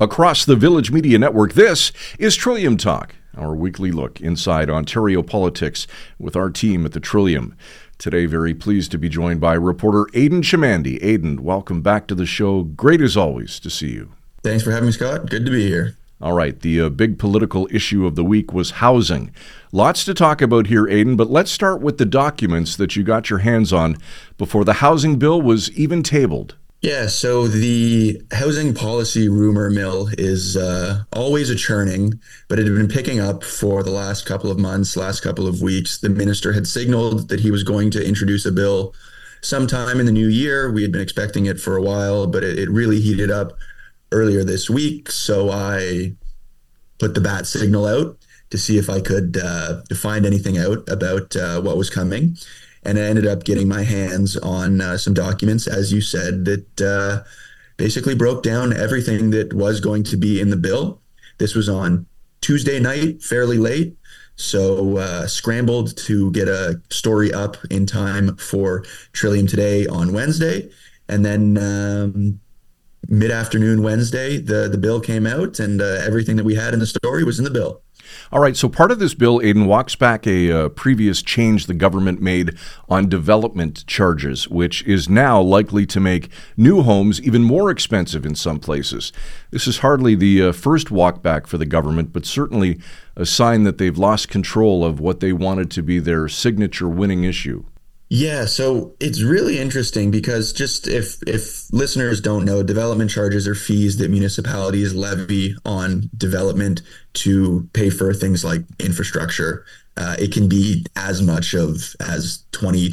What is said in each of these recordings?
Across the Village Media Network, this is Trillium Talk, our weekly look inside Ontario politics with our team at the Trillium. Today, very pleased to be joined by reporter Aidan Chamandy. Aidan, welcome back to the show. Great as always to see you. Thanks for having me, Scott. Good to be here. All right, the big political issue of the week was housing. Lots to talk about here, Aidan, but let's start with the documents that you got your hands on before the housing bill was even tabled. Yeah, so the housing policy rumor mill is always a churning, but it had been picking up for the last couple of months, last couple of weeks. The minister had signaled that he was going to introduce a bill sometime in the new year. We had been expecting it for a while, but it really heated up earlier this week. So I put the bat signal out to see if I could find anything out about what was coming. And I ended up getting my hands on some documents, as you said, that basically broke down everything that was going to be in the bill. This was on Tuesday night, fairly late. So scrambled to get a story up in time for Trillium Today on Wednesday. And then mid-afternoon Wednesday, the bill came out, and everything that we had in the story was in the bill. All right, so part of this bill, Aidan, walks back a previous change the government made on development charges, which is now likely to make new homes even more expensive in some places. This is hardly the first walk back for the government, but certainly a sign that they've lost control of what they wanted to be their signature winning issue. Yeah, so it's really interesting because just if listeners don't know, development charges are fees that municipalities levy on development to pay for things like infrastructure. It can be as much as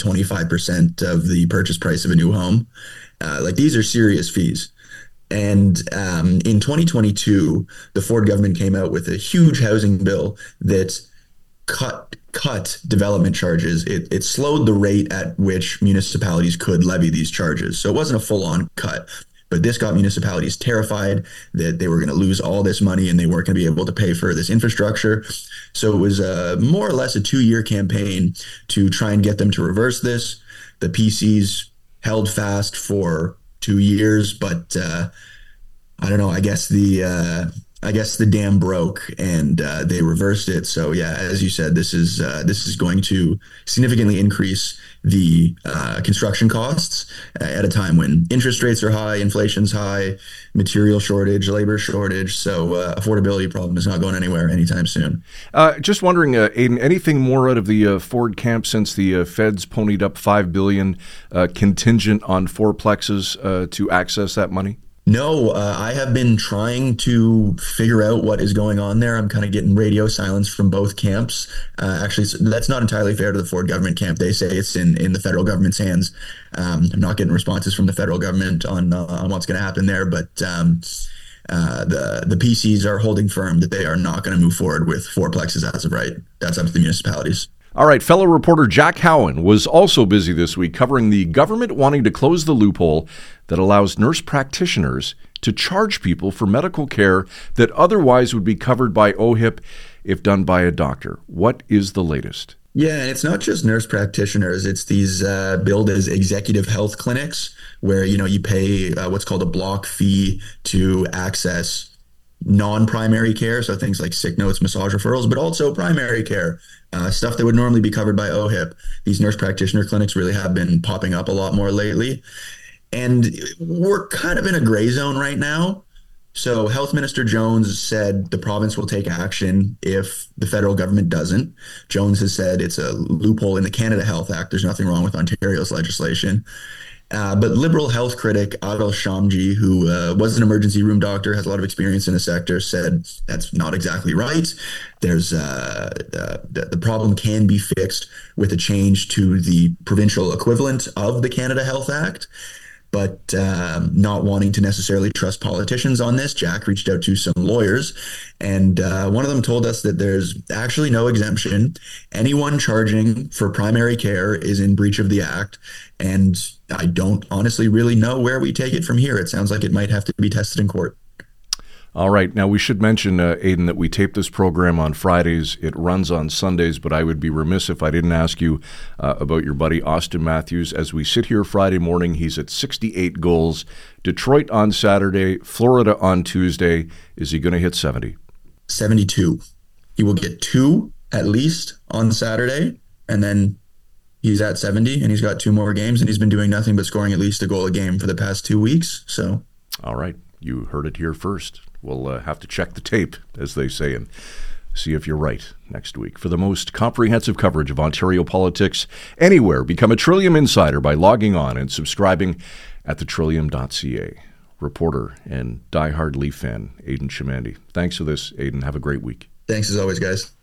25% of the purchase price of a new home. These are serious fees. And in 2022, the Ford government came out with a huge housing bill that cut development charges. It slowed the rate at which municipalities could levy these charges. So it wasn't a full-on cut, but this got municipalities terrified that they were going to lose all this money and they weren't going to be able to pay for this infrastructure. So it was more or less a 2-year campaign to try and get them to reverse this. The PCs held fast for 2 years, but I don't know. I guess the dam broke and they reversed it. So yeah, as you said, this is going to significantly increase the construction costs at a time when interest rates are high, inflation's high, material shortage, labor shortage. So affordability problem is not going anywhere anytime soon. Just wondering, Aidan, anything more out of the Ford camp since the feds ponied up $5 billion contingent on fourplexes to access that money? No, I have been trying to figure out what is going on there. I'm kind of getting radio silence from both camps. Actually, that's not entirely fair to the Ford government camp. They say it's in the federal government's hands. I'm not getting responses from the federal government on what's going to happen there, but the PCs are holding firm that they are not going to move forward with fourplexes as of right. That's up to the municipalities. All right, fellow reporter Jack Howen was also busy this week covering the government wanting to close the loophole that allows nurse practitioners to charge people for medical care that otherwise would be covered by OHIP if done by a doctor. What is the latest? Yeah, and it's not just nurse practitioners. It's these billed as executive health clinics where, you pay what's called a block fee to access non-primary care, so things like sick notes, massage referrals, but also primary care, stuff that would normally be covered by OHIP. These nurse practitioner clinics really have been popping up a lot more lately. And we're kind of in a gray zone right now. So Health Minister Jones said the province will take action if the federal government doesn't. Jones has said it's a loophole in the Canada Health Act. There's nothing wrong with Ontario's legislation. But Liberal health critic Adil Shamji, who was an emergency room doctor, has a lot of experience in the sector, said that's not exactly right. There's the problem can be fixed with a change to the provincial equivalent of the Canada Health Act. But not wanting to necessarily trust politicians on this, Jack reached out to some lawyers, and one of them told us that there's actually no exemption. Anyone charging for primary care is in breach of the act, and I don't honestly really know where we take it from here. It sounds like it might have to be tested in court. All right. Now, we should mention, Aiden, that we tape this program on Fridays. It runs on Sundays, but I would be remiss if I didn't ask you about your buddy Auston Matthews. As we sit here Friday morning, he's at 68 goals. Detroit on Saturday, Florida on Tuesday. Is he going to hit 70? 72. He will get 2 at least on Saturday, and then he's at 70, and he's got 2 more games, and he's been doing nothing but scoring at least a goal a game for the past 2 weeks. So, all right. You heard it here first. We'll have to check the tape, as they say, and see if you're right next week. For the most comprehensive coverage of Ontario politics anywhere, become a Trillium Insider by logging on and subscribing at thetrillium.ca. Reporter and diehard Leaf fan, Aiden Chimandi. Thanks for this, Aiden. Have a great week. Thanks as always, guys.